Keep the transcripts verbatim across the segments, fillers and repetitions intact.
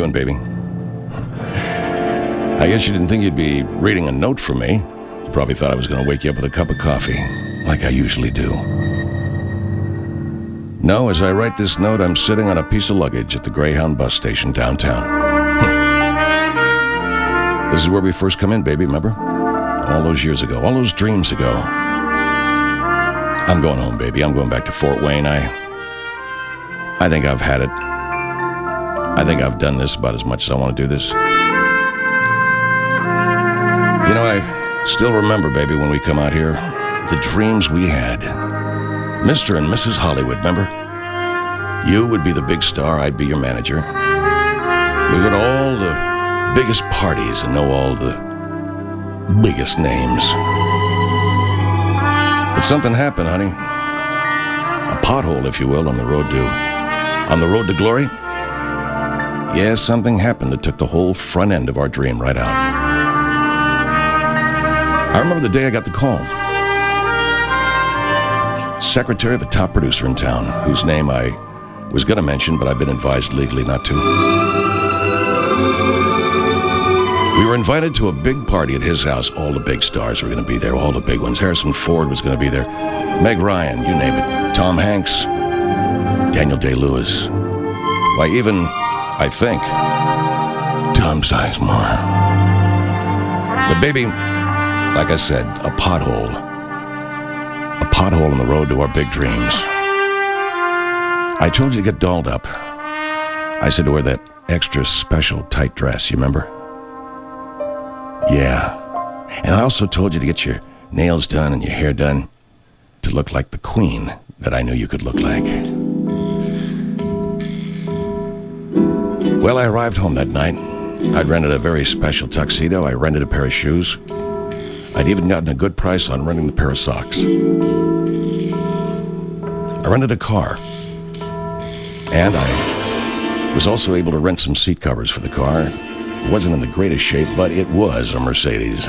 doing, baby? I guess you didn't think you'd be reading a note from me. You probably thought I was going to wake you up with a cup of coffee, like I usually do. No, as I write this note, I'm sitting on a piece of luggage at the Greyhound bus station downtown. This is where we first come in, baby, remember? All those years ago, all those dreams ago. I'm going home, baby. I'm going back to Fort Wayne. I... I think I've had it. I think I've done this about as much as I want to do this. You know, I still remember, baby, when we come out here, the dreams we had. Mister and Missus Hollywood, remember? You would be the big star, I'd be your manager. We go to all the biggest parties and know all the biggest names. But something happened, honey. A pothole, if you will, on the road to... On the road to glory? Yeah, something happened that took the whole front end of our dream right out. I remember the day I got the call. Secretary of a top producer in town, whose name I was going to mention, but I've been advised legally not to. We were invited to a big party at his house. All the big stars were going to be there, all the big ones. Harrison Ford was going to be there. Meg Ryan, you name it. Tom Hanks. Daniel Day-Lewis. Why, even, I think, Tom Sizemore. But baby, like I said, a pothole. A pothole on the road to our big dreams. I told you to get dolled up. I said to wear that extra special tight dress, you remember? Yeah. And I also told you to get your nails done and your hair done to look like the queen that I knew you could look like. Well, I arrived home that night. I'd rented a very special tuxedo. I rented a pair of shoes. I'd even gotten a good price on renting the pair of socks. I rented a car. And I was also able to rent some seat covers for the car. It wasn't in the greatest shape, but it was a Mercedes.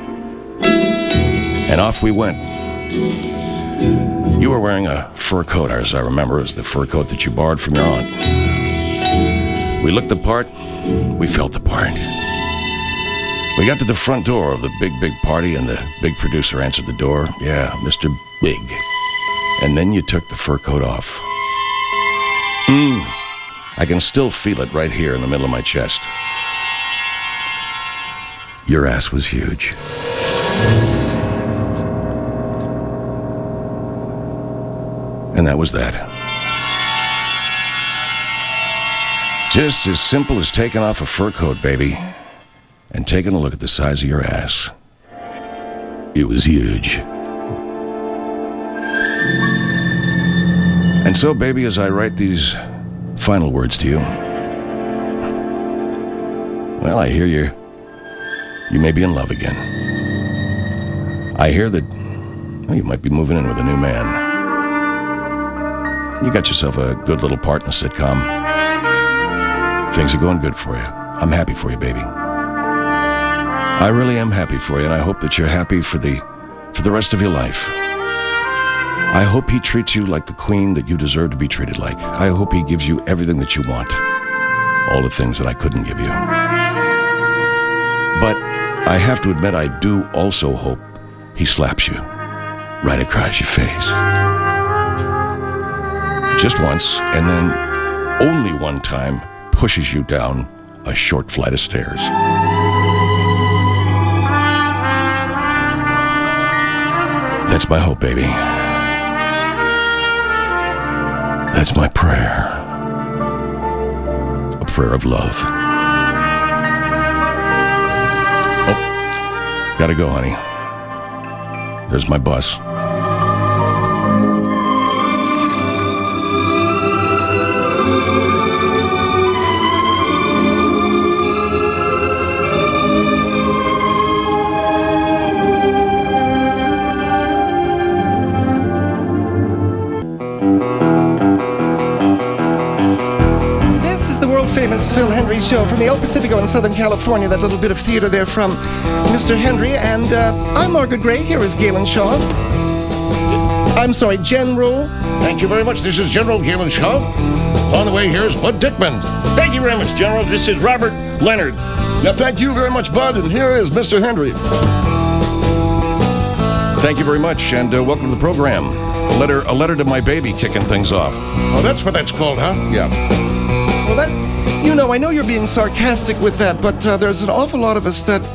And off we went. You were wearing a fur coat, as I remember. It was the fur coat that you borrowed from your aunt. We looked the part. We felt the part. We got to the front door of the big, big party, and the big producer answered the door. Yeah, Mister Big. And then you took the fur coat off. Mm. I can still feel it right here in the middle of my chest. Your ass was huge. And that was that. Just as simple as taking off a fur coat, baby, and taking a look at the size of your ass. It was huge. And so, baby, as I write these final words to you, well, I hear you. You may be in love again. I hear that well, you might be moving in with a new man. You got yourself a good little part in a sitcom. Things are going good for you. I'm happy for you, baby. I really am happy for you, and I hope that you're happy for the for the rest of your life. I hope he treats you like the queen that you deserve to be treated like. I hope he gives you everything that you want. All the things that I couldn't give you. But I have to admit, I do also hope he slaps you right across your face. Just once, and then only one time, pushes you down a short flight of stairs. That's my hope, baby. That's my prayer. A prayer of love. Oh, gotta go, honey. There's my bus. Famous Phil Hendrie show from the El Pacifico in Southern California, that little bit of theater there from Mister Hendrie. And uh, I'm Margaret Gray. Here is Galen Shaw. I'm sorry, General. Thank you very much. This is General Galen Shaw. On the way, here's Bud Dickman. Thank you very much, General. This is Robert Leonard. Yeah, thank you very much, Bud. And here is Mister Henry. Thank you very much, and uh, welcome to the program. A letter, a letter to my baby kicking things off. Oh, that's what that's called, huh? Yeah. Well, that, you know, I know you're being sarcastic with that, but uh, there's an awful lot of us that,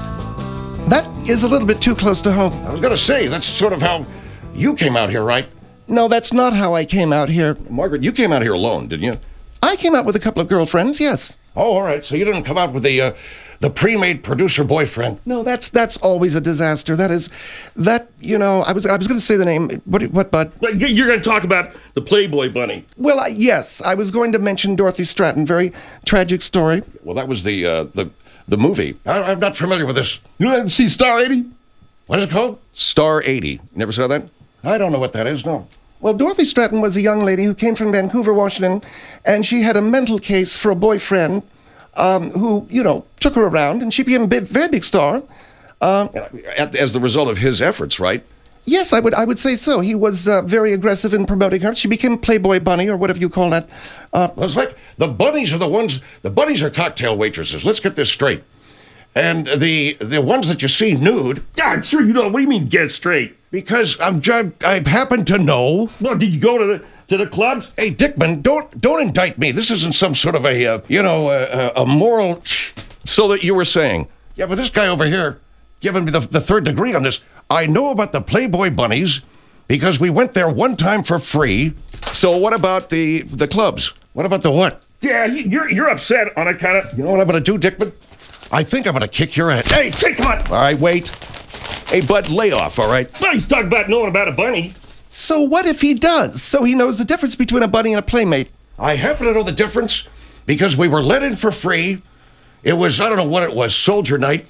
that is a little bit too close to home. I was going to say, that's sort of how you came out here, right? No, that's not how I came out here. Margaret, you came out here alone, didn't you? I came out with a couple of girlfriends, yes. Oh, all right. So you didn't come out with the uh, the pre-made producer boyfriend. No, that's that's always a disaster. That is, that, you know, I was I was going to say the name. What, what, Bud? But You're going to talk about the Playboy Bunny. Well, I, yes, I was going to mention Dorothy Stratton. Very tragic story. Well, that was the uh, the the movie. I, I'm not familiar with this. You didn't see Star eighty? What is it called? Star eighty. Never saw that? I don't know what that is, no. Well, Dorothy Stratton was a young lady who came from Vancouver, Washington, and she had a mental case for a boyfriend um, who, you know, took her around, and she became a big, very big star. Um, As the result of his efforts, right? yes, I would I would say so. He was uh, very aggressive in promoting her. She became Playboy Bunny, or whatever you call that. Uh, Well, it's like the bunnies are the ones, the bunnies are cocktail waitresses. Let's get this straight. And the the ones that you see nude, God, sir, you know, what do you mean get straight? because I'm, I, I happen to know. Well, did you go to the to the clubs? Hey, Dickman, don't don't indict me. This isn't some sort of a, uh, you know, a, a moral. So that you were saying. Yeah, but this guy over here giving me the, the third degree on this. I know about the Playboy Bunnies because we went there one time for free. So what about the the clubs? What about the what? Yeah, you- you're you're upset on account of. You know what I'm going to do, Dickman? I think I'm going to kick your ass. Hey, Hey, come on. all right, wait. Hey, Bud, lay off, all right? Well, he's talking about knowing about a bunny. so what if he does? So he knows the difference between a bunny and a playmate. I happen to know the difference because we were let in for free. It was, I don't know what it was, Soldier Night.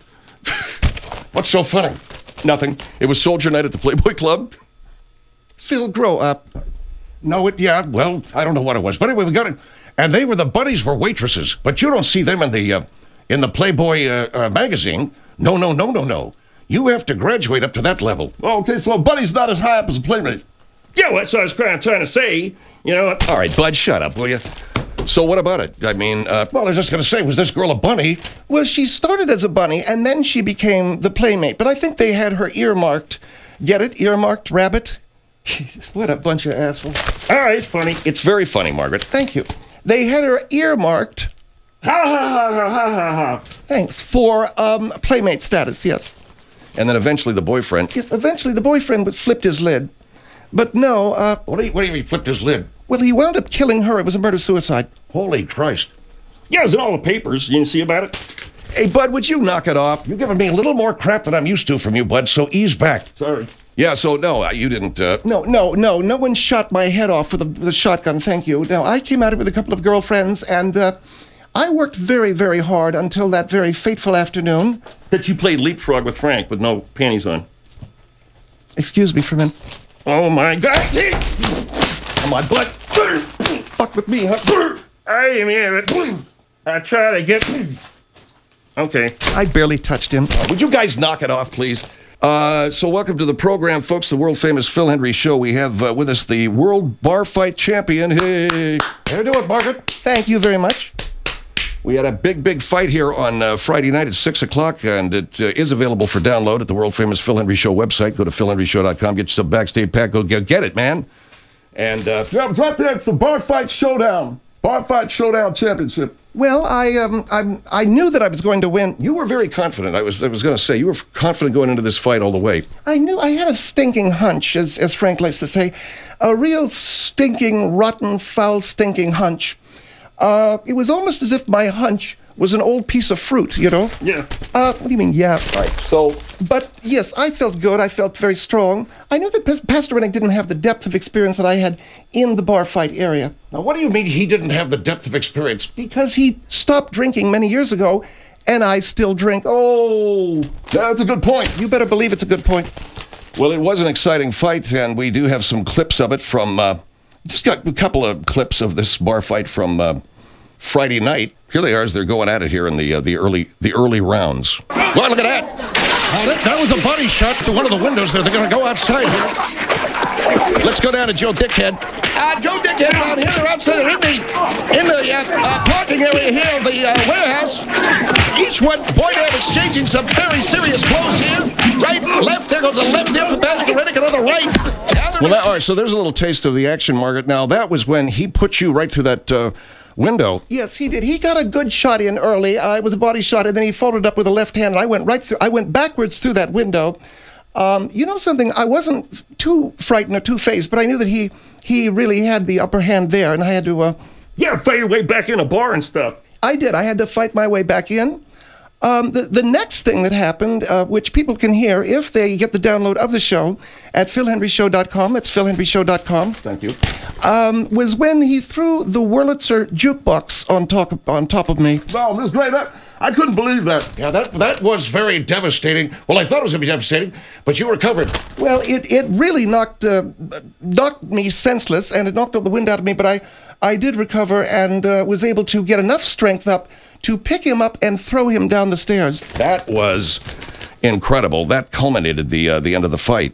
What's so funny? Nothing. It was Soldier Night at the Playboy Club. Phil, grow up. No, it, yeah, well, I don't know what it was. But anyway, we got it. And they were, the bunnies were waitresses. But you don't see them in the, uh, in the Playboy uh, uh, magazine. No, no, no, no, no. You have to graduate up to that level. Oh, okay, so a Bunny's not as high up as a Playmate. Yeah, well, that's what I was trying, trying to say. You know, All right, Bud, shut up, will you? So what about it? I mean, uh, well, I was just going to say, was this girl a bunny? Well, she started as a bunny, and then she became the playmate. But I think they had her earmarked. Get it? Earmarked rabbit? Jesus, what a bunch of assholes. all right, it's funny. It's very funny, Margaret. Thank you. They had her earmarked, Ha ha ha ha ha ha ha. thanks, for um, playmate status, yes. And then eventually the boyfriend. Yes, eventually the boyfriend would flipped his lid. But no, uh, What do you, what do you mean he flipped his lid? well, he wound up killing her. It was a murder-suicide. Holy Christ. Yeah, it was in all the papers. You didn't see about it? Hey, Bud, would you knock it off? You're giving me a little more crap than I'm used to from you, Bud, so ease back. Sorry. Yeah, so no, uh, you didn't. Uh, No, no, no, no one shot my head off with a, with a shotgun, thank you. No, I came at it with a couple of girlfriends, and uh, I worked very, very hard until that very fateful afternoon. That you played leapfrog with Frank with no panties on. Excuse me for a minute. Oh my God! Hey, come on, Bud. Fuck with me, huh? I mean, I try to get. Okay. I barely touched him. Would you guys knock it off, please? Uh, so welcome to the program, folks, the world-famous Phil Henry Show. We have uh, with us the world bar fight champion. Hey, how do it, Margaret? Thank you very much. We had a big, big fight here on uh, Friday night at six o'clock, and it uh, is available for download at the world-famous Phil Henry Show website. Go to phil henry show dot com, get yourself backstage pack, go get, get it, man. And uh, Yeah, it's right there. It's the Bar Fight Showdown. Bar Fight Showdown Championship. Well, I um, I'm, I knew that I was going to win. you were very confident. I was I was going to say, you were confident going into this fight all the way. I knew I had a stinking hunch, as, as Frank likes to say, a real stinking, rotten, foul, stinking hunch. Uh, it was almost as if my hunch was an old piece of fruit, you know? Yeah. Uh, what do you mean, yeah? All right, so But yes, I felt good. I felt very strong. I knew that Pas- Pastor Rennick didn't have the depth of experience that I had in the bar fight area now what do you mean he didn't have the depth of experience? because he stopped drinking many years ago, and I still drink. Oh, That's a good point. you better believe it's a good point. Well, it was an exciting fight, and we do have some clips of it from, uh, just got a couple of clips of this bar fight from uh, Friday night. Here they are as they're going at it here in the uh, the early the early rounds. Well, look at that. Oh, that. That was a body shot through one of the windows there. They're going to go outside here. Let's go down to Joe Dickhead. Uh, Joe Dickhead around here. They're outside. They're in the, in the uh, uh, parking area here of the uh, warehouse. Each one, boy, they're exchanging some very serious blows here. Right, left. There goes a left there for Pastor Rennick. Another right. Well, that, all right, so there's a little taste of the action, Margaret. Now, that was when he put you right through that uh, window. Yes, he did. He got a good shot in early. Uh, it was a body shot, and then he folded up with a left hand, and I went right through. I went backwards through that window. Um, you know something? I wasn't too frightened or too phased, but I knew that he he really had the upper hand there, and I had to. Uh, Yeah, fight your way back in a bar and stuff. I did. I had to fight my way back in. Um, the, the next thing that happened, uh, which people can hear if they get the download of the show at phil henry show dot com, it's phil henry show dot com. Thank you. Um, was when he threw the Wurlitzer jukebox on top of, on top of me. No, Miss Gray, that, I couldn't believe that. Yeah, that that was very devastating. Well, I thought it was going to be devastating, but you recovered. Well, it, it really knocked uh, knocked me senseless, and it knocked all the wind out of me, but I, I did recover and uh, was able to get enough strength up to pick him up and throw him down the stairs. That was incredible. That culminated the uh, the end of the fight.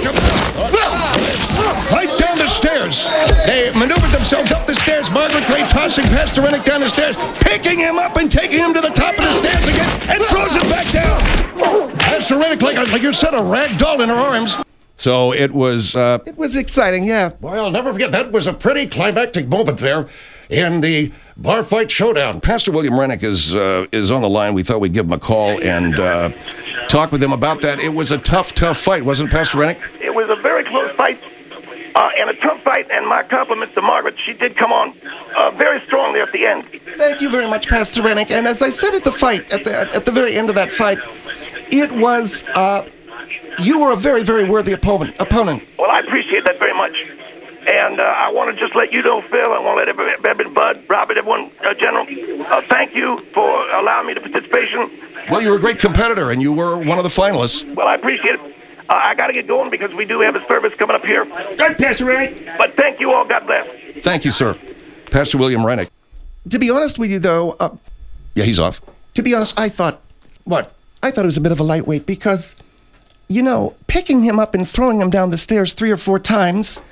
Right down the stairs. They maneuvered themselves up the stairs. Margaret Gray tossing Pastor Rennick down the stairs, picking him up and taking him to the top of the stairs again, and throws him back down. Pastor Rennick, like, like you said, a rag doll in her arms. So it was... Uh, It was exciting, yeah. Boy, I'll never forget. That was a pretty climactic moment there in the bar fight showdown. Pastor William Rennick is uh, is on the line. We thought we'd give him a call and uh, talk with him about that. It was a tough, tough fight, wasn't it, Pastor Rennick? It was a very close fight uh, and a tough fight, and my compliments to Margaret. She did come on uh, very strong there at the end. Thank you very much, Pastor Rennick. And as I said at the fight, at the at the very end of that fight, it was uh, you were a very, very worthy opponent. Opponent. Well, I appreciate that very much. And uh, I want to just let you know, Phil, I want to let everybody, everybody Bud, Robert, everyone, uh, General, uh, thank you for allowing me the participation. Well, you were a great competitor, and you were one of the finalists. Well, I appreciate it. Uh, I got to get going because we do have a service coming up here. Good, Pastor Rennick. But thank you all. God bless. Thank you, sir. Pastor William Rennick. To be honest with you, though, uh, Yeah, he's off. to be honest, I thought What? I thought it was a bit of a lightweight because, you know, picking him up and throwing him down the stairs three or four times,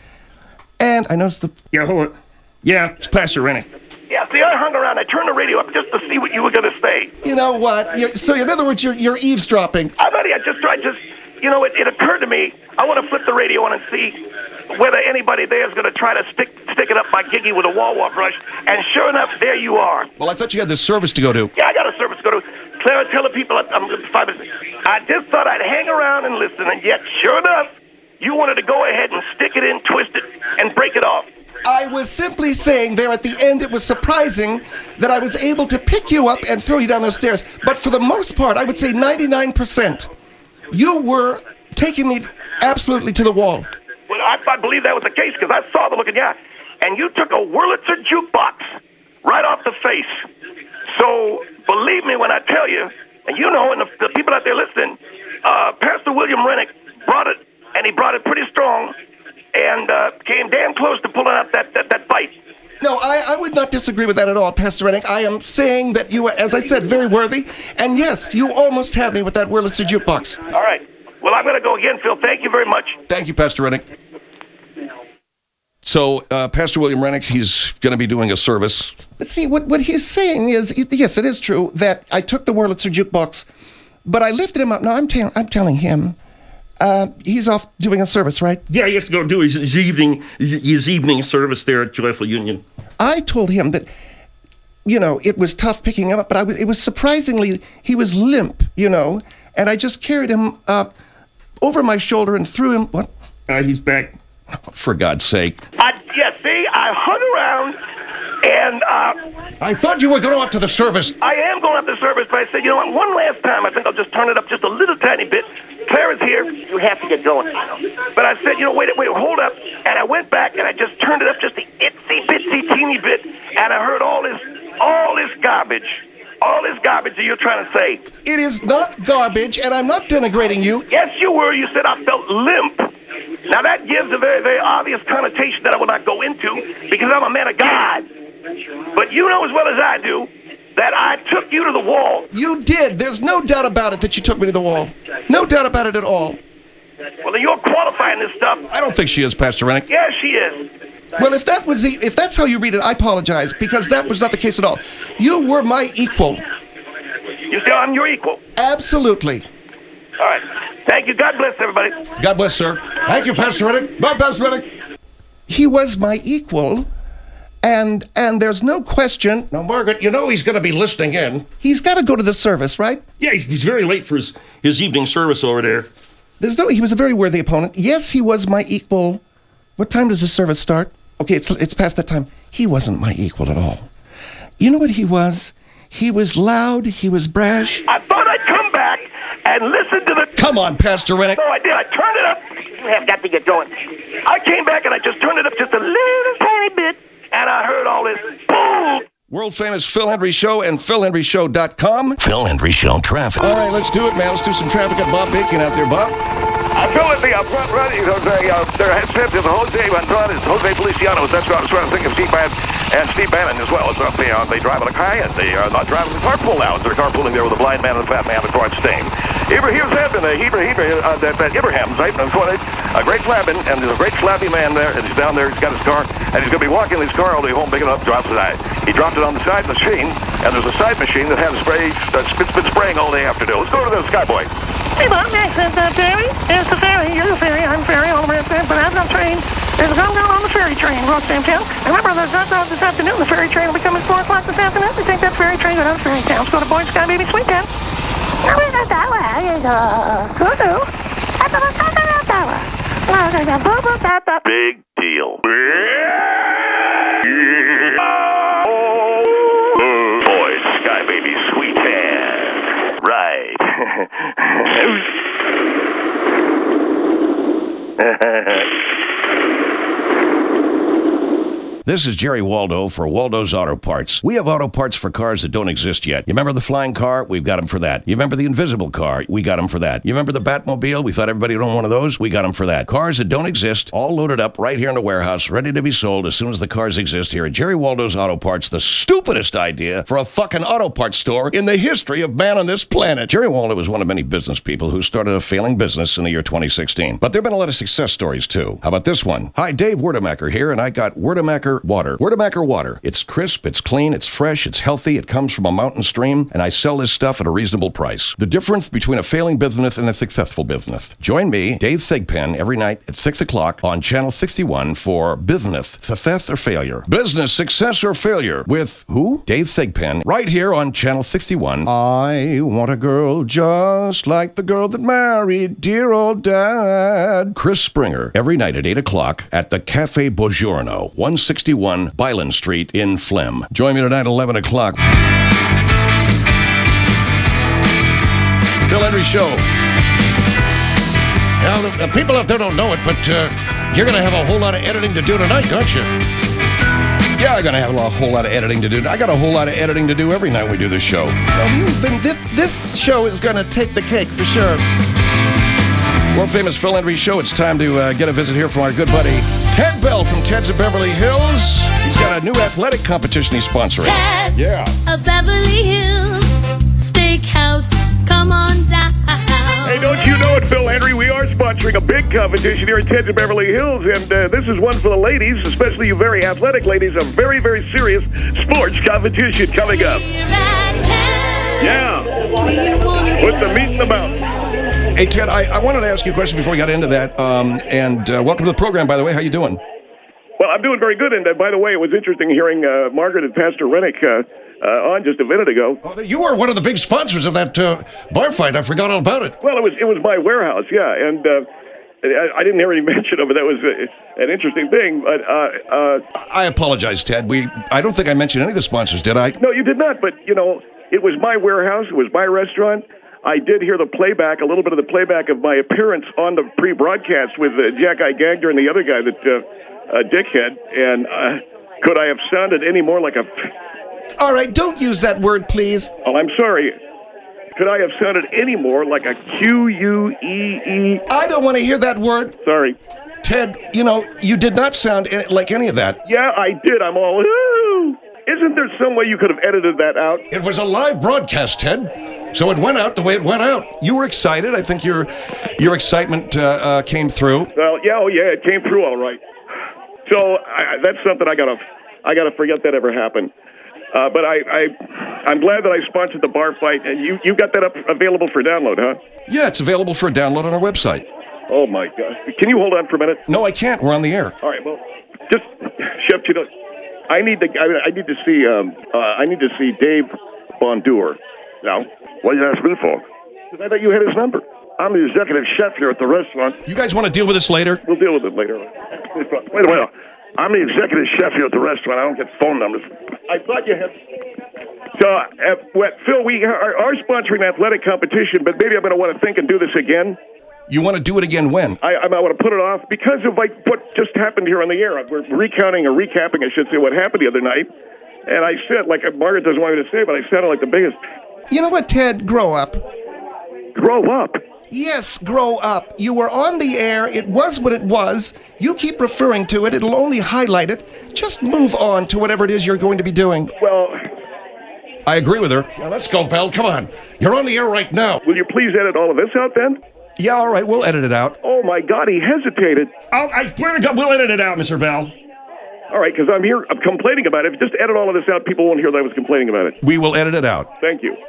and I noticed the Yeah, hold on. Yeah, it's Pastor Rennick. Yeah, see, I hung around. I turned the radio up just to see what you were going to say. you know what? You're, so in other words, you're you're eavesdropping. I thought I just tried, just, you know, it, it occurred to me, I want to flip the radio on and see whether anybody there is going to try to stick stick it up my giggy with a wah-wah brush. And sure enough, there you are. Well, I thought you had this service to go to. Yeah, I got a service to go to. Clara, tell the people I'm five minutes. I just thought I'd hang around and listen, and yet, sure enough, you wanted to go ahead and stick it in, twist it, and break it off. I was simply saying there at the end it was surprising that I was able to pick you up and throw you down those stairs. But for the most part, I would say ninety-nine percent, you were taking me absolutely to the wall. Well, I, I believe that was the case because I saw the look in your eye. And you took a Wurlitzer jukebox right off the face. So believe me when I tell you, and you know, and the, the people out there listening, uh, Pastor William Rennick brought it, and he brought it pretty strong, and uh, came damn close to pulling out that, that, that fight. No, I, I would not disagree with that at all, Pastor Rennick. I am saying that you were, as I said, very worthy. And yes, you almost had me with that Wurlitzer jukebox. All right. Well, I'm going to go again, Phil. Thank you very much. Thank you, Pastor Rennick. So, uh, Pastor William Rennick, he's going to be doing a service. But see, what, what he's saying is, yes, it is true that I took the Wurlitzer jukebox, but I lifted him up. No, I'm, ta- I'm telling him, uh, he's off doing a service, right? Yeah, he has to go do his, his evening his evening service there at Joyful Union. I told him that, you know, it was tough picking him up, but I was, it was surprisingly, he was limp, you know, and I just carried him uh, over my shoulder and threw him, what? Uh, he's back. For God's sake. I, yeah, see, I hung around, and uh, I thought you were going off to the service. I am going up the service, but I said, you know what, one last time, I think I'll just turn it up just a little tiny bit. Clara's here. You have to get going. But I said, you know, wait, wait, hold up. And I went back, and I just turned it up just a itsy, bitsy, teeny bit, and I heard all this, all this garbage. All this garbage that you're trying to say. It is not garbage, and I'm not denigrating you. Yes, you were. You said I felt limp. Now, that gives a very, very obvious connotation that I will not go into because I'm a man of God. But you know as well as I do that I took you to the wall. You did. There's no doubt about it that you took me to the wall. No doubt about it at all. Well, then you're qualifying this stuff. I don't think she is, Pastor Rennick. Yes, she is. Well, if that was the, if that's how you read it, I apologize, because that was not the case at all. You were my equal. You say I'm your equal. Absolutely. All right. Thank you. God bless everybody. God bless, sir. Thank you, Pastor Rennick. Bye, Pastor Rennick. He was my equal, and and there's no question. Now, Margaret, you know he's going to be listening in. He's got to go to the service, right? Yeah, he's, he's very late for his, his evening service over there. There's no. He was a very worthy opponent. Yes, he was my equal. What time does the service start? Okay, it's it's past that time. He wasn't my equal at all. You know what he was? He was loud. He was brash. I thought I'd come back and listen to the... Come on, Pastor Rennick. No, I did. I turned it up. You have got to get going. I came back and I just turned it up just a little tiny bit, and I heard all this boom. World famous Phil Hendry Show and phil hendry show dot com. Phil Hendry Show traffic. All right, let's do it, man. Let's do some traffic at Bob Bacon out there, Bob. I feel it be up front running. Jose, uh, their head script is Jose Andrade, Jose Feliciano. That's what I was trying to think of Steve Bannon and Steve Bannon as well. It's up there. Uh, they drive in a Cayenne. They are not driving the carpool now. They're carpooling there with a blind man and a fat man, Clark Stain. Ibrahim Hampton, uh, Ibrahim, uh, that, that Ibrahim's right? A great flabbing, and there's a great flabby man there, and he's down there. He's got his car, and he's going to be walking his car all the way home, picking it up, drops it out. He dropped it on the side machine, and there's a side machine that has spray, that's been, been spraying all day afternoon. Let's go to the Skyboy. Hey, Bob, next is the ferry. It's the ferry. You're the ferry. I'm ferry. All the rest of it. But I'm not train. There's a gun down on the ferry train. We're on Sam Town. And remember, there's not out this afternoon. The ferry train will be coming at four o'clock this afternoon. We take that ferry train down to Ferry Town. Let's go to Boy Sky Baby Sweet Town. Big deal. Boy, Sky Baby Sweet Tan. Right. This is Jerry Waldo for Waldo's Auto Parts. We have auto parts for cars that don't exist yet. You remember the flying car? We've got them for that. You remember the invisible car? We got them for that. You remember the Batmobile? We thought everybody would own one of those. We got them for that. Cars that don't exist, all loaded up right here in the warehouse, ready to be sold as soon as the cars exist here at Jerry Waldo's Auto Parts. The stupidest idea for a fucking auto parts store in the history of man on this planet. Jerry Waldo was one of many business people who started a failing business in the year twenty sixteen. But there have been a lot of success stories too. How about this one? Hi, Dave Werdemacher here, and I got Werdemacher water. Werdemacher water. It's crisp, it's clean, it's fresh, it's healthy, it comes from a mountain stream, and I sell this stuff at a reasonable price. The difference between a failing business and a successful business. Join me, Dave Thigpen, every night at six o'clock on Channel sixty-one for Business, Success or Failure. Business, Success or Failure with who? Dave Thigpen, right here on Channel sixty-one. I want a girl just like the girl that married dear old dad. Chris Springer, every night at eight o'clock at the Cafe Buongiorno, one sixty-one Byland Street in Phlegm. Join me tonight at eleven o'clock. Phil Hendry Show. Now, the, the people out there don't know it, but uh, you're going to have a whole lot of editing to do tonight, don't you? Yeah, I'm going to have a whole lot of editing to do. I got a whole lot of editing to do every night we do this show. Well, you've been this this show is going to take the cake for sure. World famous Phil Hendry Show. It's time to uh, get a visit here from our good buddy Ted Bell from Ted's of Beverly Hills. He's got a new athletic competition he's sponsoring. Ted's Yeah. of Beverly Hills Steakhouse. Come on down. Hey, don't you know it, Phil Hendry? We are sponsoring a big competition here in Ted's of Beverly Hills, and uh, this is one for the ladies, especially you very athletic ladies, a very, very serious sports competition coming up. Here at Ted's, Yeah. we wanna What's the meat in the mouth? Hey, Ted, I, I wanted to ask you a question before we got into that. Um, and uh, welcome to the program, by the way. How you doing? Well, I'm doing very good, and uh, by the way, it was interesting hearing uh, Margaret and Pastor Rennick uh, uh, on just a minute ago. Oh, you were one of the big sponsors of that uh, bar fight. I forgot all about it. Well, it was it was my warehouse, yeah, and uh, I, I didn't hear any mention of it. That was uh, an interesting thing, but uh, uh, I apologize, Ted. We I don't think I mentioned any of the sponsors, did I? no, you did not. But you know, it was my warehouse. It was my restaurant. I did hear the playback, a little bit of the playback of my appearance on the pre-broadcast with uh, Jack I. Gagner and the other guy that uh, uh, dickhead. And uh, could I have sounded any more like a? All right, don't use that word, please. Oh, I'm sorry. Could I have sounded any more like a Q U E E? I don't want to hear that word. Sorry. Ted, you know, you did not sound any- like any of that. Yeah, I did. I'm all. Ooh. Isn't there some way you could have edited that out? It was a live broadcast, Ted. So it went out the way it went out. You were excited. I think your your excitement uh, uh, came through. Well, yeah, oh yeah, it came through all right. So I, that's something I gotta, I gotta forget that ever happened. Uh, but I, I, I'm glad that I sponsored the bar fight, and you, you got that up available for download, huh? Yeah, it's available for download on our website. Oh my God! Can you hold on for a minute? No, I can't. We're on the air. All right, well, just Chef, you know, I need to, I, I need to see, um, uh, I need to see Dave Bondour. Now, what did you ask me for? Because I thought you had his number. I'm the executive chef here at the restaurant. You guys want to deal with this later? We'll deal with it later. Wait a minute. I'm the executive chef here at the restaurant. I don't get phone numbers. I thought you had. So, uh, what, Phil, we are, are sponsoring an athletic competition, but maybe I'm going to want to think and do this again. You want to do it again when? I, I might want to put it off because of like what just happened here on the air. We're recounting or recapping, I should say, what happened the other night. And I said, like Margaret doesn't want me to say, but I sounded like the biggest. You know what, Ted? Grow up. Grow up. Yes, grow up. You were on the air. It was what it was. You keep referring to it. It'll only highlight it. Just move on to whatever it is you're going to be doing. Well, I agree with her. Now, let's go, Bell. Come on. You're on the air right now. will you please edit all of this out then? Yeah, all right. We'll edit it out. Oh, my God, he hesitated. Oh, I swear to God, we'll edit it out, Mister Bell. All right, because I'm here, I'm complaining about it. If you just edit all of this out, people won't hear that I was complaining about it. We will edit it out. Thank you.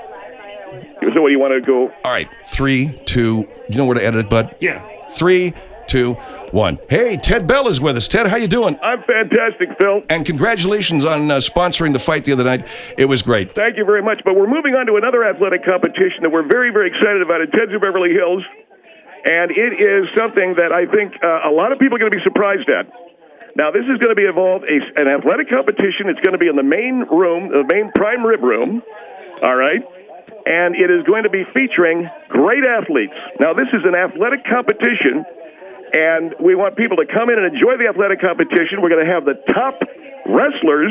So what do you want to go? All right. Three, two. You know where to edit it, bud? Yeah. Three, two, one. Hey, Ted Bell is with us. Ted, how you doing? I'm fantastic, Phil. And congratulations on uh, sponsoring the fight the other night. It was great. Thank you very much. But we're moving on to another athletic competition that we're very, very excited about at Ted's of Beverly Hills. And it is something that I think uh, a lot of people are going to be surprised at. Now, this is going to be involved a, an athletic competition. It's going to be in the main room, the main prime rib room. All right. And it is going to be featuring great athletes. Now, this is an athletic competition, and we want people to come in and enjoy the athletic competition. We're going to have the top wrestlers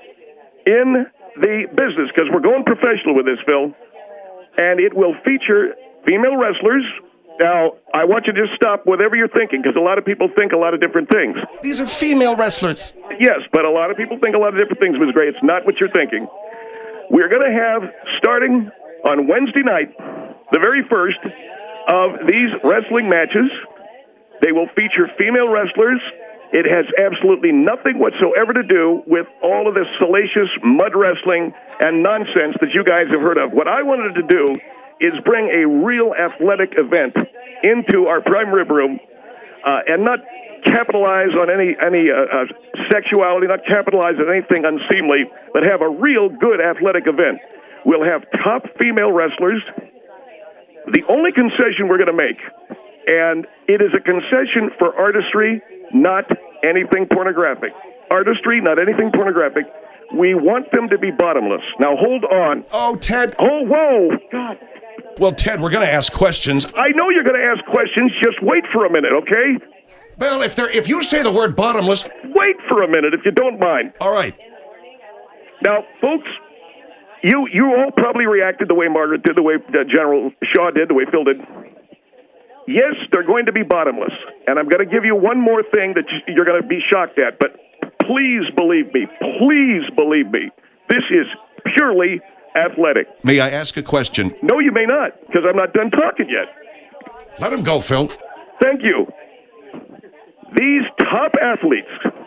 in the business, because we're going professional with this, Phil. And it will feature female wrestlers. Now, I want you to just stop whatever you're thinking, because a lot of people think a lot of different things. These are female wrestlers. Yes, but a lot of people think a lot of different things, Miz Gray. It's not what you're thinking. We're going to have, starting on Wednesday night, the very first of these wrestling matches. They will feature female wrestlers. It has absolutely nothing whatsoever to do with all of this salacious mud wrestling and nonsense that you guys have heard of. What I wanted to do is bring a real athletic event into our prime rib room uh, and not capitalize on any any uh, uh, sexuality, not capitalize on anything unseemly, but have a real good athletic event. We'll have top female wrestlers. The only concession we're going to make, and it is a concession for artistry, not anything pornographic. Artistry, not anything pornographic. We want them to be bottomless. Now, hold on. Oh, Ted. Oh, whoa. God. Well, Ted, we're going to ask questions. I know you're going to ask questions. Just wait for a minute, okay? Well, if there, if you say the word bottomless... Wait for a minute, if you don't mind. All right. Now, folks, you you all probably reacted the way Margaret did, the way uh, General Shaw did, the way Phil did. Yes, they're going to be bottomless. And I'm going to give you one more thing that you're going to be shocked at. But please believe me. Please believe me. This is purely athletic. May I ask a question? No, you may not, because I'm not done talking yet. Let him go, Phil. Thank you. These top athletes,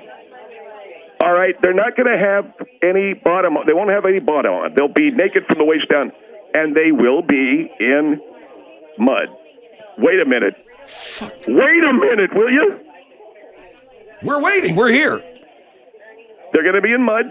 all right, they're not going to have any bottom. They won't have any bottom on. They'll be naked from the waist down, and they will be in mud. Wait a minute. Wait a minute, will you? We're waiting. We're here. They're going to be in mud.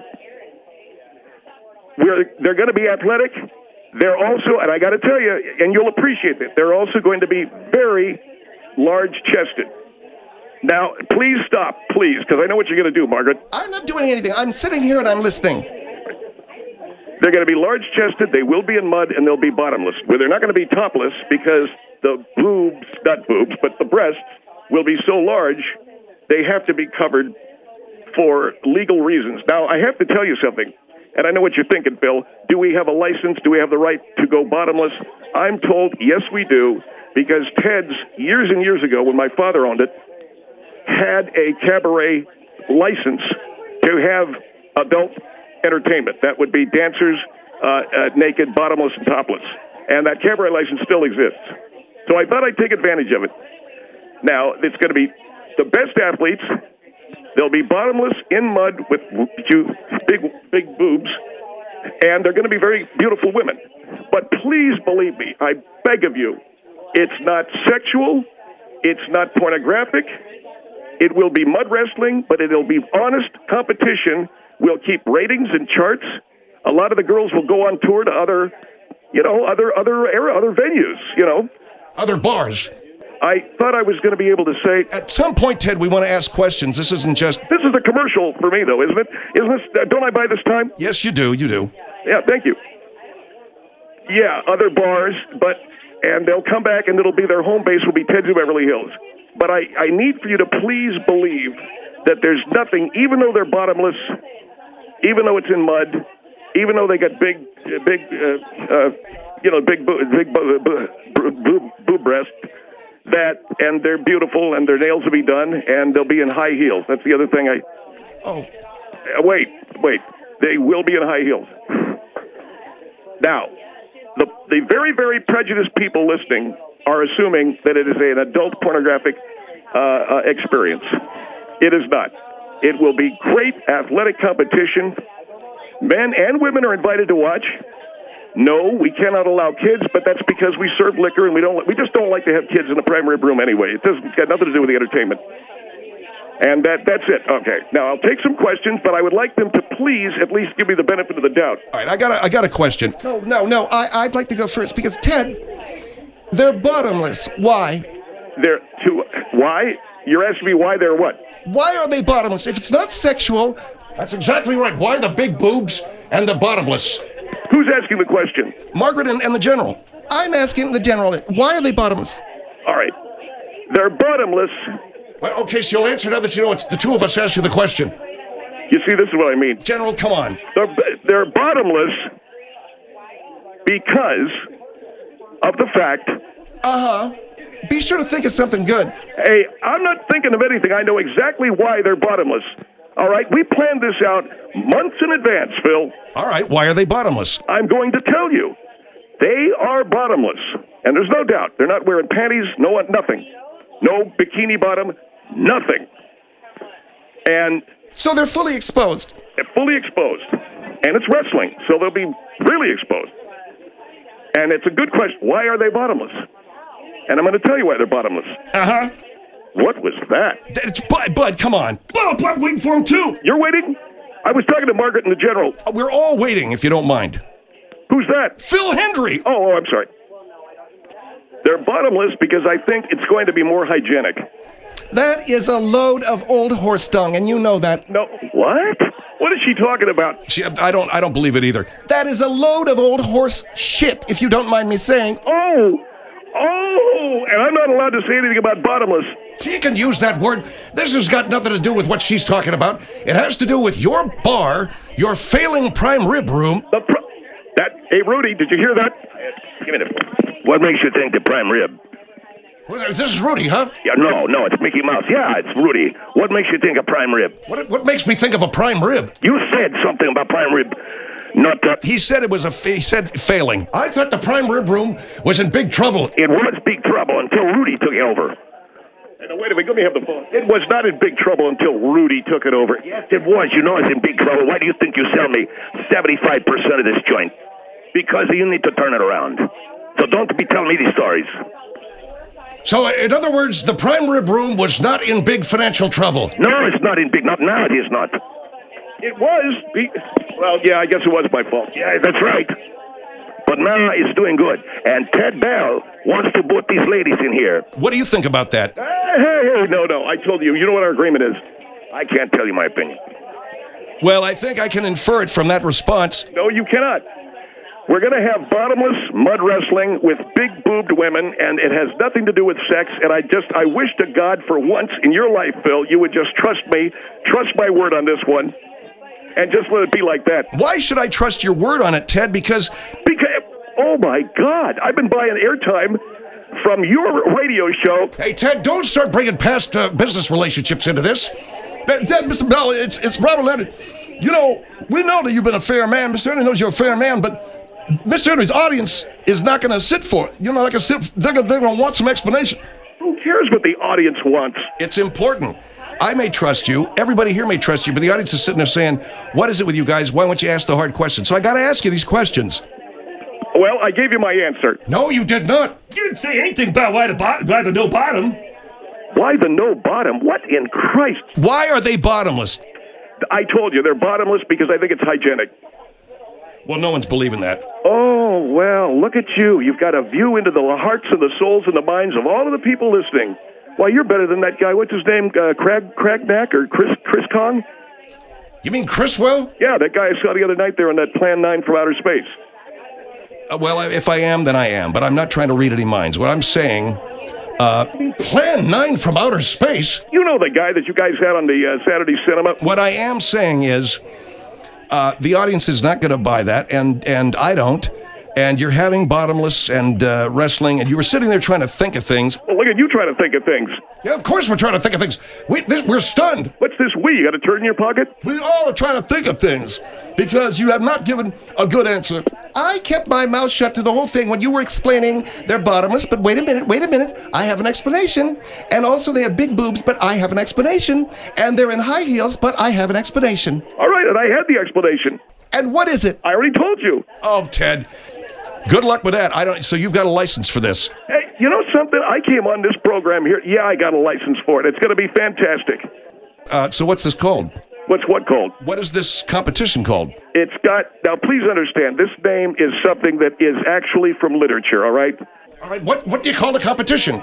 We're, they're going to be athletic. They're also, and I got to tell you, and you'll appreciate it, they're also going to be very large-chested. Now, please stop, please, because I know what you're going to do, Margaret. I'm not doing anything. I'm sitting here and I'm listening. They're going to be large-chested, they will be in mud, and they'll be bottomless. Well, they're not going to be topless because the boobs, not boobs, but the breasts will be so large, they have to be covered for legal reasons. Now, I have to tell you something, and I know what you're thinking, Phil. Do we have a license? Do we have the right to go bottomless? I'm told, yes, we do, because Ted's, years and years ago, when my father owned it, had a cabaret license to have adult entertainment. That would be dancers uh, uh, naked, bottomless, and topless. And that cabaret license still exists. So I thought I'd take advantage of it. Now, it's going to be the best athletes. They'll be bottomless in mud with big, big boobs. And they're going to be very beautiful women. But please believe me, I beg of you, it's not sexual. It's not pornographic. It will be mud wrestling, but it'll be honest competition. We'll keep ratings and charts. A lot of the girls will go on tour to other, you know, other other era, other venues, you know. Other bars. I thought I was going to be able to say... At some point, Ted, we want to ask questions. This isn't just... This is a commercial for me, though, isn't it? Isn't this... Uh, don't I buy this time? Yes, you do. You do. Yeah, thank you. Yeah, other bars, but... And they'll come back, and it'll be their home base will be Ted's of Beverly Hills. But I, I need for you to please believe that there's nothing, even though they're bottomless, even though it's in mud, even though they got big, uh, big, uh, uh, you know, big, boo- big boo- boo- boo- boob, boob breast, that, and they're beautiful, and their nails will be done, and they'll be in high heels. That's the other thing I... Oh. Uh, wait, wait. They will be in high heels. Now, the the very, very prejudiced people listening are assuming that it is an adult pornographic uh, uh, experience. It is not. It will be great athletic competition. Men and women are invited to watch. No, we cannot allow kids, but that's because we serve liquor and we don't. We just don't like to have kids in the prime rib room anyway. It doesn't it's got nothing to do with the entertainment. And that that's it. Okay. Now I'll take some questions, but I would like them to please at least give me the benefit of the doubt. All right, I got a, I got a question. No, no, no. I, I'd like to go first because, Ted, they're bottomless. Why? They're to why? You're asking me why they're what? Why are they bottomless? If it's not sexual, That's exactly right. Why the big boobs and the bottomless? Who's asking the question? Margaret and, and the general. I'm asking the general, why are they bottomless? All right. They're bottomless. Well, okay, so you'll answer now that you know it's the two of us asked you the question. You see, this is what I mean. General, come on. They're, they're bottomless because of the fact... Uh-huh. Be sure to think of something good. Hey, I'm not thinking of anything. I know exactly why they're bottomless. All right? We planned this out months in advance, Phil. All right, why are they bottomless? I'm going to tell you. They are bottomless. And there's no doubt. They're not wearing panties, no nothing. No bikini bottom, nothing. And So they're fully exposed. they're fully exposed. And it's wrestling, so they'll be really exposed. And it's a good question. Why are they bottomless? And I'm going to tell you why they're bottomless. Uh-huh. What was that? It's Bud, Bud, come on. Well, I'm waiting for him, too. You're waiting? I was talking to Margaret and the general. We're all waiting, if you don't mind. Who's that? Phil Hendry. Oh, oh, I'm sorry. They're bottomless because I think it's going to be more hygienic. That is a load of old horse dung, and you know that. No, what? What is she talking about? She, I don't, I don't believe it either. That is a load of old horse shit, if you don't mind me saying. Oh, oh, and I'm not allowed to say anything about bottomless. She can use that word. This has got nothing to do with what she's talking about. It has to do with your bar, your failing prime rib room. The pr- that, hey, Rudy, did you hear that? Give me the... What makes you think the prime rib? This is Rudy, huh? Yeah, no, no, it's Mickey Mouse. Yeah, it's Rudy. What makes you think a prime rib? What, what makes me think of a prime rib? You said something about prime rib. Not that. He said it was a, fa- he said failing. I thought the prime rib room was in big trouble. It was big trouble until Rudy took it over. Hey, no, wait a minute, let me have the phone. It was not in big trouble until Rudy took it over. Yes, it was. You know it's in big trouble. Why do you think you sell me seventy-five percent of this joint? Because you need to turn it around. So don't be telling me these stories. So, in other words, the prime rib room was not in big financial trouble. No, it's not in big. Not now. It is not. It was. Be- well, yeah, I guess it was my fault. Yeah, that's right. But now it's doing good. And Ted Bell wants to put these ladies in here. What do you think about that? Hey, hey, hey, no, no. I told you. You know what our agreement is. I can't tell you my opinion. Well, I think I can infer it from that response. No, you cannot. We're going to have bottomless mud wrestling with big-boobed women, and it has nothing to do with sex. And I just, I wish to God for once in your life, Phil, you would just trust me, trust my word on this one, and just let it be like that. Why should I trust your word on it, Ted? Because... Because, oh my God, I've been buying airtime from your radio show. Hey, Ted, don't start bringing past uh, business relationships into this. Ted, Mister Bell, it's it's Robert Leonard. you know, we know that you've been a fair man. Mister Henry knows you're a fair man, but Mister Henry's audience is not going to sit for it. You know, like I said, they're going to want some explanation. Who cares what the audience wants? It's important. I may trust you. Everybody here may trust you, but the audience is sitting there saying, what is it with you guys? Why won't you ask the hard questions? So I got to ask you these questions. Well, I gave you my answer. No, you did not. You didn't say anything about why the, bot- why the no bottom. Why the no bottom? What in Christ? Why are they bottomless? I told you, they're bottomless because I think it's hygienic. Well, no one's believing that. Oh, well, look at you. You've got a view into the hearts and the souls and the minds of all of the people listening. Why, you're better than that guy. What's his name? Uh, Crag Cragnack or Chris Chris Kong? You mean Chriswell? Yeah, that guy I saw the other night there on that Plan nine from outer space. Uh, well, I- if I am, then I am. But I'm not trying to read any minds. What I'm saying, uh, Plan nine from outer space? You know the guy that you guys had on the uh, Saturday Cinema? What I am saying is, uh, the audience is not going to buy that, and, and I don't. And you're having bottomless and uh, wrestling, and you were sitting there trying to think of things. Well, look at you trying to think of things. Yeah, of course we're trying to think of things. We, this, we're stunned. What's this we? You got a turd in your pocket? We all are trying to think of things because you have not given a good answer. I kept my mouth shut to the whole thing when you were explaining they're bottomless, but wait a minute, wait a minute. I have an explanation. And also they have big boobs, but I have an explanation. And they're in high heels, but I have an explanation. All right, and I had the explanation. And what is it? I already told you. Oh, Ted. Good luck with that. I don't. So you've got a license for this. Hey, you know something? I came on this program here. Yeah, I got a license for it. It's going to be fantastic. Uh, so what's this called? What's what called? What is this competition called? It's got, now please understand, this name is something that is actually from literature, all right? All right. What what do you call the competition?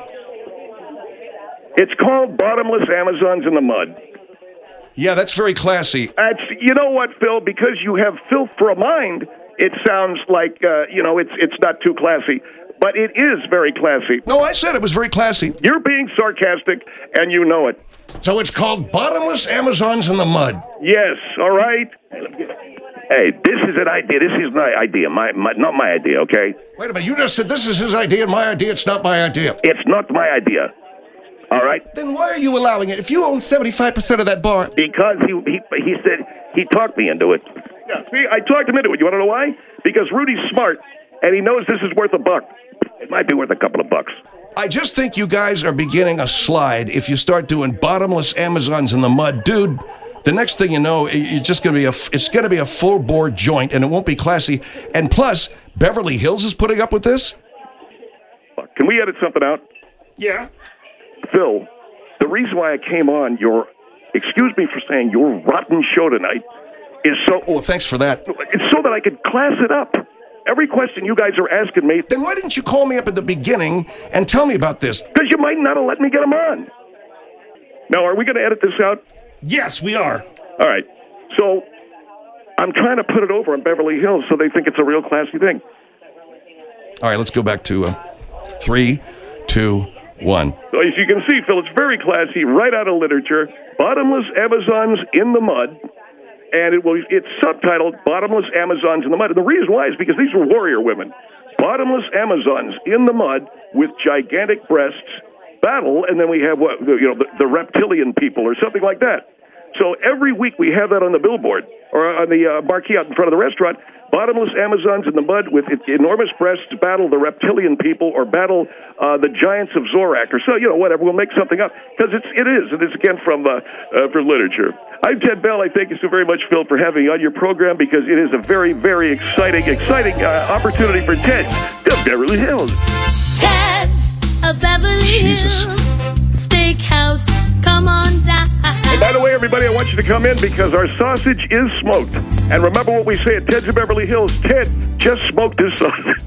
It's called Bottomless Amazons in the Mud. Yeah, that's very classy. That's, you know what, Phil? Because you have filth for a mind, it sounds like, uh, you know, it's it's not too classy. But it is very classy. No, I said it was very classy. You're being sarcastic, and you know it. So it's called Bottomless Amazons in the Mud. Yes, all right? Hey, this is an idea. This is my idea, my, my not my idea, okay? Wait a minute. You just said this is his idea and my idea. It's not my idea. It's not my idea, all right? Then why are you allowing it? If you own seventy-five percent of that bar. Because he he he said he talked me into it. Yeah, see, I talked him into it. You want to know why? Because Rudy's smart, and he knows this is worth a buck. It might be worth a couple of bucks. I just think you guys are beginning a slide if you start doing Bottomless Amazons in the Mud. Dude, the next thing you know, it's just going to be a, it's going to be a full bore joint, and it won't be classy. And plus, Beverly Hills is putting up with this? Can we edit something out? Yeah. Phil, the reason why I came on your, excuse me for saying your rotten show tonight, is so... Oh, thanks for that. It's so that I could class it up. Every question you guys are asking me... Then why didn't you call me up at the beginning and tell me about this? Because you might not have let me get them on. Now, are we going to edit this out? Yes, we are. All right. So, I'm trying to put it over on Beverly Hills so they think it's a real classy thing. All right, let's go back to uh, three, two, one. So, as you can see, Phil, it's very classy, right out of literature. Bottomless Amazons in the Mud. And it will, it's subtitled Bottomless Amazons in the Mud. And the reason why is because these were warrior women. Bottomless Amazons in the mud with gigantic breasts battle, and then we have what you know the, the reptilian people or something like that. So every week we have that on the billboard or on the uh, marquee out in front of the restaurant. Bottomless Amazons in the mud with enormous breasts battle the reptilian people or battle uh, the giants of Zorak or so, you know, whatever. We'll make something up because it's, it is. It is, again, from, uh, uh, from literature. I'm Ted Bell. I thank you so very much, Phil, for having me on your program because it is a very, very exciting, exciting uh, opportunity for Ted to Beverly Hills. Ted's of Beverly Jesus. Hills Steakhouse. Come on down. And by the way, everybody, I want you to come in because our sausage is smoked. And remember what we say at Ted's of Beverly Hills. Ted just smoked his sausage.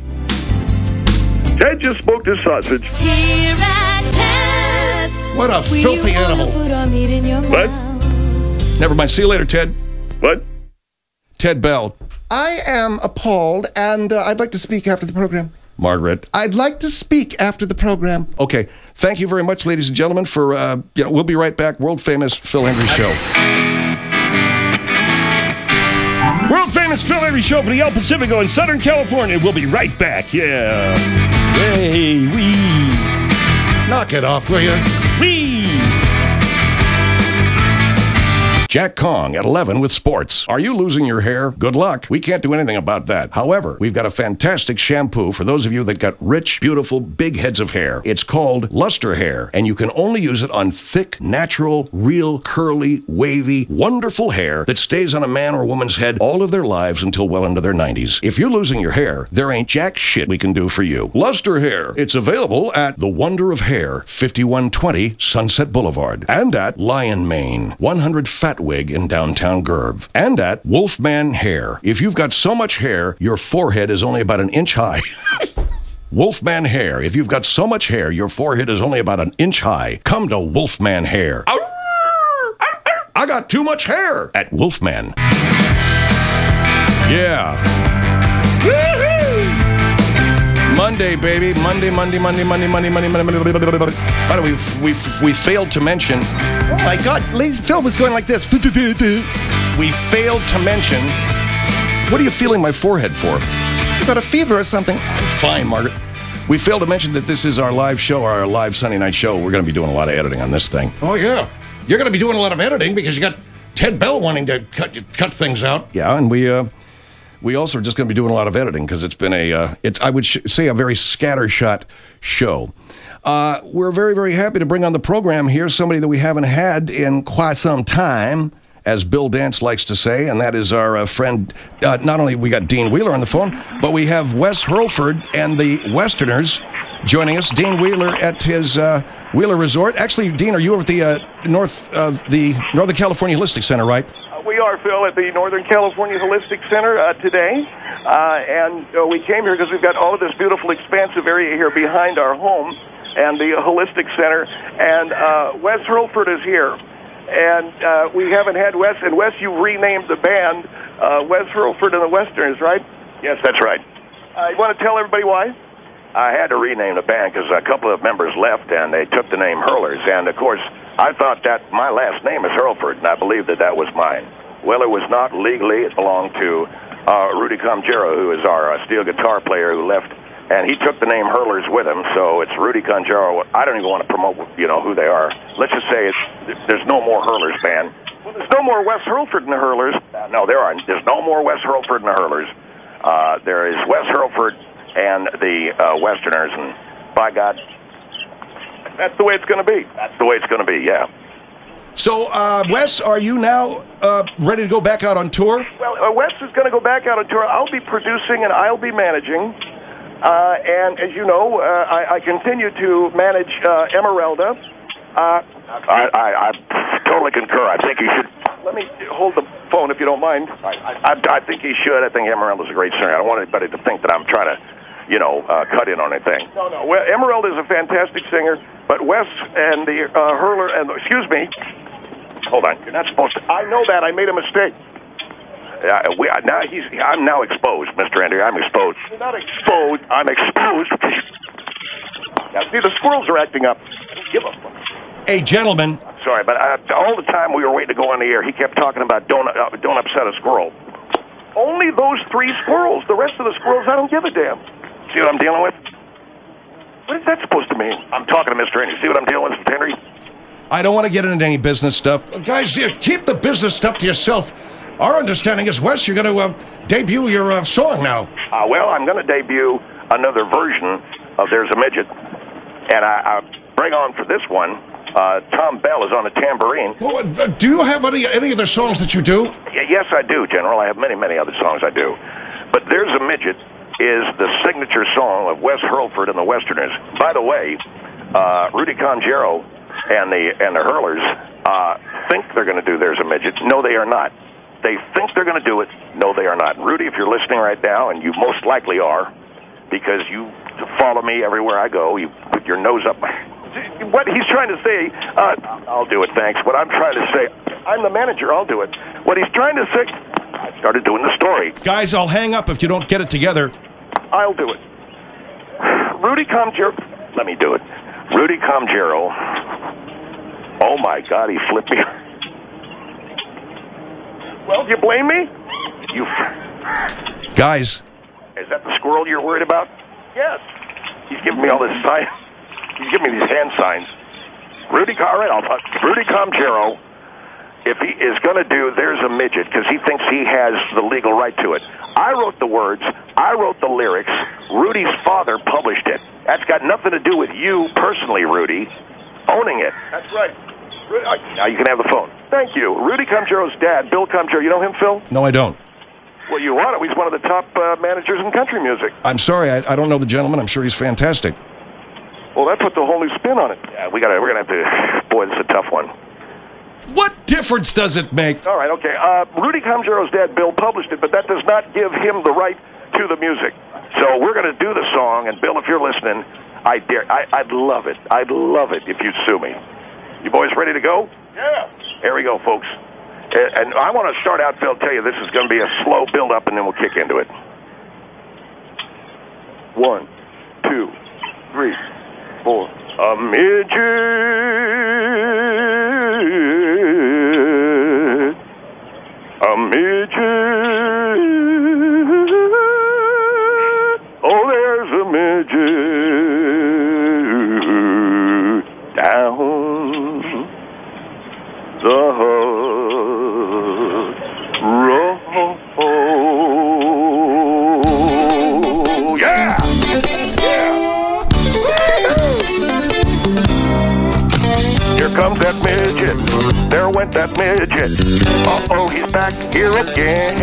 Ted just smoked his sausage. Here at Ted's. What a we filthy wanna animal. Put our meat in your What? mouth. Never mind. See you later, Ted. What? Ted Bell. I am appalled, and uh, I'd like to speak after the program. Margaret. I'd like to speak after the program. Okay. Thank you very much, ladies and gentlemen, for, uh, you know, we'll be right back. World famous Phil Hendry Show. World famous Phil Henry Show for the El Pacifico in Southern California. We'll be right back. Yeah. Hey, wee. Knock it off, will you? Wee. Jack Kong at eleven with sports. Are you losing your hair? Good luck. We can't do anything about that. However, we've got a fantastic shampoo for those of you that got rich, beautiful, big heads of hair. It's called Luster Hair, and you can only use it on thick, natural, real, curly, wavy, wonderful hair that stays on a man or woman's head all of their lives until well into their nineties. If you're losing your hair, there ain't jack shit we can do for you. Luster Hair. It's available at The Wonder of Hair, fifty-one twenty Sunset Boulevard, and at Lion Mane, one hundred Fatwig in downtown Gerb, and at Wolfman Hair. If you've got so much hair, your forehead is only about an inch high. Wolfman Hair. If you've got so much hair, your forehead is only about an inch high. Come to Wolfman Hair. I got too much hair at Wolfman. Yeah. Woo-hoo! Monday, baby. Monday, Monday, Monday, Monday, Monday, Monday, Monday, Monday. By the way, we we failed to mention. Oh my God, Lazy Phil was going like this. We failed to mention. What are you feeling my forehead for? You got a fever or something? Fine, Margaret. We failed to mention that this is our live show, our live Sunday night show. We're going to be doing a lot of editing on this thing. Oh, yeah. You're going to be doing a lot of editing because you got Ted Bell wanting to cut cut things out. Yeah, and we uh, we also are just going to be doing a lot of editing because it's been a, uh, it's I would sh- say a very scattershot show. Uh, we're very, very happy to bring on the program here somebody that we haven't had in quite some time, as Bill Dance likes to say, and that is our uh, friend. Uh, not only we got Dean Wheeler on the phone, but we have Wes Hurlford and the Westerners joining us. Dean Wheeler at his uh, Wheeler Resort. Actually, Dean, are you over at the uh, North, uh, the Northern California Holistic Center, right? Uh, we are, Phil, at the Northern California Holistic Center uh, today, uh, and uh, we came here because we've got all of this beautiful, expansive area here behind our home and the Holistic Center, and uh, Wes Hurlford is here. And uh, we haven't had Wes, and Wes, you renamed the band uh, Wes Hurlford and the Westerners, right? Yes, that's right. Uh, you want to tell everybody why? I had to rename the band because a couple of members left, and they took the name Hurlers. And, of course, I thought that my last name is Hurlford, and I believed that that was mine. Well, it was not legally. It belonged to uh, Rudy Comgero, who is our uh, steel guitar player who left, and he took the name Hurlers with him, so it's Rudy Comgero. I don't even want to promote, you know, who they are. Let's just say it's, there's no more Hurlers band. Well, there's no more Wes Hurlford in the Hurlers. Uh, no, there aren't. There's no more Wes Hurlford in the Hurlers. Uh, there is Wes Hurlford and the uh, Westerners, and by God, that's the way it's going to be. That's the way it's going to be, yeah. So, uh, Wes, are you now uh, ready to go back out on tour? Well, uh, Wes is going to go back out on tour. I'll be producing and I'll be managing. Uh, and as you know, uh, I, I continue to manage uh, Emeralda. Uh, I, I, I totally concur. I think he should. Let me hold the phone if you don't mind. I, I, I think he should. I think Emeralda's a great singer. I don't want anybody to think that I'm trying to, you know, uh, cut in on anything. No, no. Well, Emeralda is a fantastic singer, but Wes and the uh, Hurler and the, excuse me. Hold on. You're not supposed to. I know that. I made a mistake. Uh, we, now he's. I'm now exposed, Mister Andrew. I'm exposed. You're not exposed. I'm exposed. Now, see, the squirrels are acting up. Give up. Hey, gentlemen. I'm sorry, but uh, all the time we were waiting to go on the air, he kept talking about don't uh, don't upset a squirrel. Only those three squirrels. The rest of the squirrels, I don't give a damn. See what I'm dealing with? What is that supposed to mean? I'm talking to Mister Henry. See what I'm dealing with, Mister Henry? I don't want to get into any business stuff. Guys, you keep the business stuff to yourself. Our understanding is, Wes, you're going to uh, debut your uh, song now. Uh, well, I'm going to debut another version of There's a Midget. And I, I bring on for this one, uh, Tom Bell is on the tambourine. Well, uh, do you have any any other songs that you do? Y- yes, I do, General. I have many, many other songs I do. But There's a Midget is the signature song of Wes Hurlford and the Westerners. By the way, uh, Rudy Comgero and the, and the Hurlers uh, think they're going to do There's a Midget. No, they are not. They think they're going to do it. No, they are not. Rudy, if you're listening right now, and you most likely are, because you follow me everywhere I go, you put your nose up. What he's trying to say, uh, I'll do it, thanks. What I'm trying to say, I'm the manager, I'll do it. What he's trying to say, I started doing the story. Guys, I'll hang up if you don't get it together. I'll do it. Rudy Comgero, let me do it. Rudy Comgero, oh my God, he flipped me. Well, do you blame me? You. Guys. Is that the squirrel you're worried about? Yes. He's giving me all this sign. He's giving me these hand signs. Rudy, all right, I'll talk. Rudy Comgero if he is going to do There's a Midget, because he thinks he has the legal right to it. I wrote the words. I wrote the lyrics. Rudy's father published it. That's got nothing to do with you personally, Rudy, owning it. That's right. Now you can have the phone. Thank you. Rudy Congero's dad, Bill Conjero. You know him, Phil? No, I don't. Well, you want him. He's one of the top uh, managers in country music. I'm sorry, I, I don't know the gentleman. I'm sure he's fantastic. Well, that puts a whole new spin on it. Yeah, we gotta. We're gonna have to. Boy, this is a tough one. What difference does it make? All right, okay. Uh, Rudy Congero's dad, Bill, published it, but that does not give him the right to the music. So we're going to do the song, and Bill, if you're listening, I dare. I, I'd love it. I'd love it if you'd sue me. You boys ready to go? Yeah. Here we go, folks. And I want to start out, Phil, tell you this is going to be a slow build-up, and then we'll kick into it. One, two, three, four. A midget, a midget, oh, there's a midget down the road. Yeah! Yeah! Here comes that midget. There went that midget. Uh-oh, he's back here again.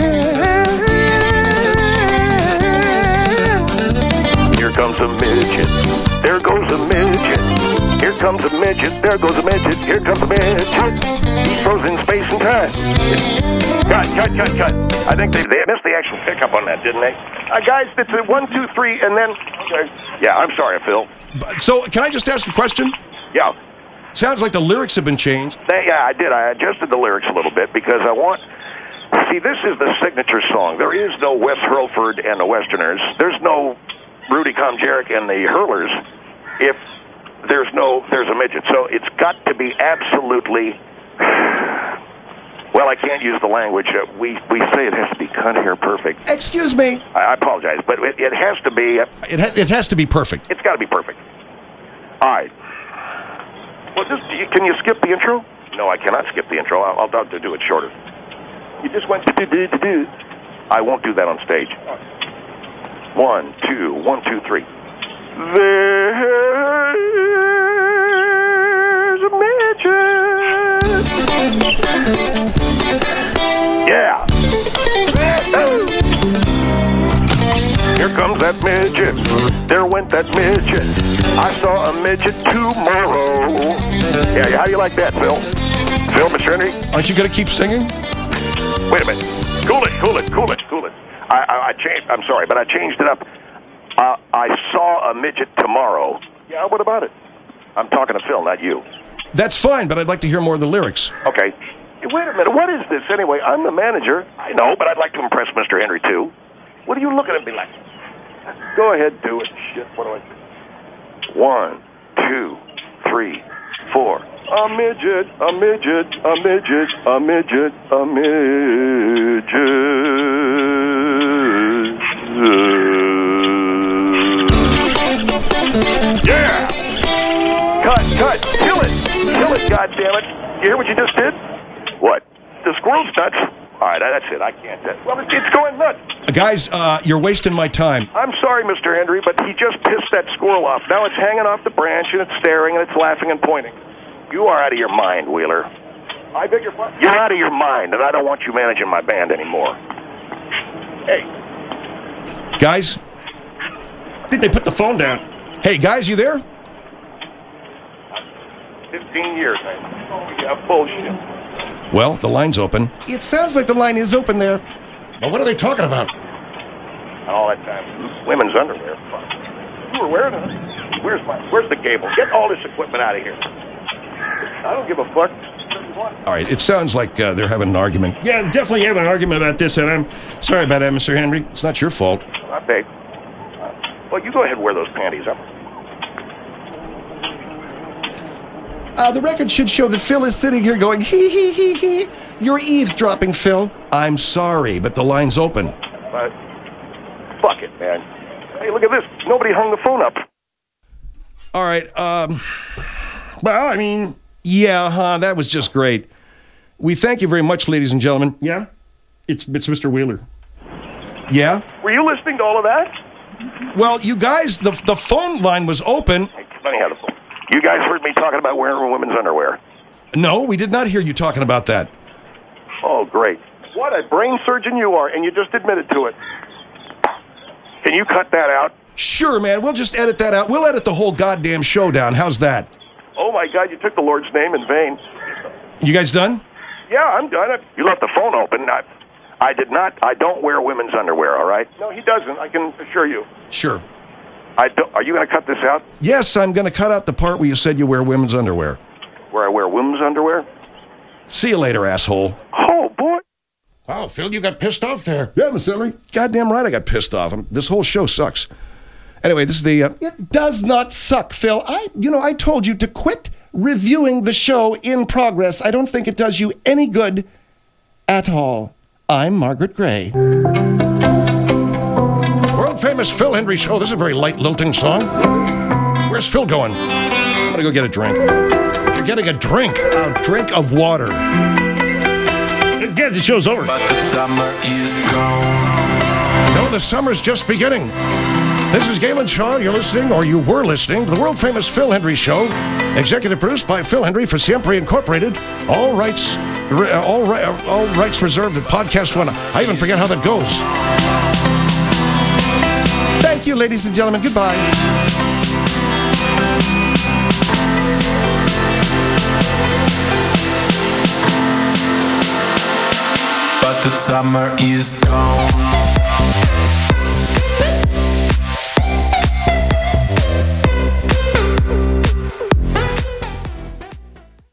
Here comes a midget. There goes a midget. Here comes a midget. There goes a midget. Here comes a midget. He's frozen in space and time. Cut, cut, cut, cut. I think they, they missed the actual pickup on that, didn't they? Uh, guys, it's a one, two, three, and then... Okay. Yeah, I'm sorry, Phil. So, can I just ask a question? Yeah. Sounds like the lyrics have been changed. They, yeah, I did. I adjusted the lyrics a little bit because I want... See, this is the signature song. There is no Wes Hurlford and the Westerners. There's no Rudy Conjero and the Hurlers if there's no There's a Midget. So it's got to be absolutely... Well, I can't use the language. Uh, we, we say it has to be cunt hair perfect. Excuse me. I, I apologize, but it, it has to be... Uh, It, ha- it has to be perfect. it's got to be perfect. All right. Well, just, can you skip the intro? No, I cannot skip the intro. I'll, I'll, I'll do it shorter. You just went to do do do do. I won't do that on stage. One, two, one, two, three. There's a midget. Yeah. Here comes that midget. There went that midget. I saw a midget tomorrow. Yeah, how do you like that, Phil? Phil, Mister Henry? Aren't you going to keep singing? Wait a minute. Cool it, cool it, cool it, cool it. I, I, I changed. I'm sorry, but I changed it up. Uh, I saw a midget tomorrow. Yeah, what about it? I'm talking to Phil, not you. That's fine, but I'd like to hear more of the lyrics. Okay. Hey, wait a minute. What is this anyway? I'm the manager. I know, but I'd like to impress Mister Henry too. What are you looking at me like? Go ahead, do it. Shit, what do I do? One, two, three, four. A midget, a midget, a midget, a midget, a midget. Yeah! Cut, cut, kill it! Kill it, goddammit! You hear what you just did? What? The squirrel's nuts? All right, that's it. I can't. Well, it's, it's going nuts. Guys, uh, you're wasting my time. I'm sorry, Mister Henry, but he just pissed that squirrel off. Now it's hanging off the branch, and it's staring, and it's laughing and pointing. You are out of your mind, Wheeler. I beg your pardon? You're out of your mind, and I don't want you managing my band anymore. Hey. Guys? I think they put the phone down. Hey, guys, you there? Fifteen years, man. Yeah, bullshit. Well, the line's open. It sounds like the line is open there. But what are they talking about? All that time. Women's underwear. You were wearing it. Where's my, where's the cable? Get all this equipment out of here. I don't give a fuck. All right, it sounds like uh, they're having an argument. Yeah, definitely having an argument about this, and I'm sorry about that, Mister Henry. It's not your fault. I beg. Well, you go ahead and wear those panties up. Uh, the record should show that Phil is sitting here going, hee hee hee hee. You're eavesdropping, Phil. I'm sorry, but the line's open. But fuck it, man. Hey, look at this. Nobody hung the phone up. All right, um... Well, I mean... Yeah, huh, that was just great. We thank you very much, ladies and gentlemen. Yeah? It's, it's Mister Wheeler. Yeah? Were you listening to all of that? Well, you guys, the, the phone line was open. Hey, let me have the phone. You guys heard me talking about wearing women's underwear. No, we did not hear you talking about that. Oh, great. What a brain surgeon you are, and you just admitted to it. Can you cut that out? Sure, man. We'll just edit that out. We'll edit the whole goddamn show down. How's that? Oh, my God, you took the Lord's name in vain. You guys done? Yeah, I'm done. You left the phone open. I, I did not. I don't wear women's underwear, all right? No, he doesn't. I can assure you. Sure. I don't, are you going to cut this out? Yes, I'm going to cut out the part where you said you wear women's underwear. Where I wear women's underwear? See you later, asshole. Oh, boy. Wow, Phil, you got pissed off there. Yeah, Mister Henry. Goddamn right I got pissed off. I'm, this whole show sucks. Anyway, this is the... Uh, It does not suck, Phil. I, you know, I told you to quit reviewing the show in progress. I don't think it does you any good at all. I'm Margaret Gray. World-famous Phil Hendry Show. This is a very light, lilting song. Where's Phil going? I'm going to go get a drink. You're getting a drink. A drink of water. Guys, the show's over. But the summer is gone. No, the summer's just beginning. This is Galen Shaw. You're listening, or you were listening, to the world-famous Phil Hendry Show. Executive produced by Phil Hendry for Siempre Incorporated. All rights, all, ri- all rights reserved at Podcast One. I even forget how that goes. Thank you, ladies and gentlemen. Goodbye. But the summer is gone.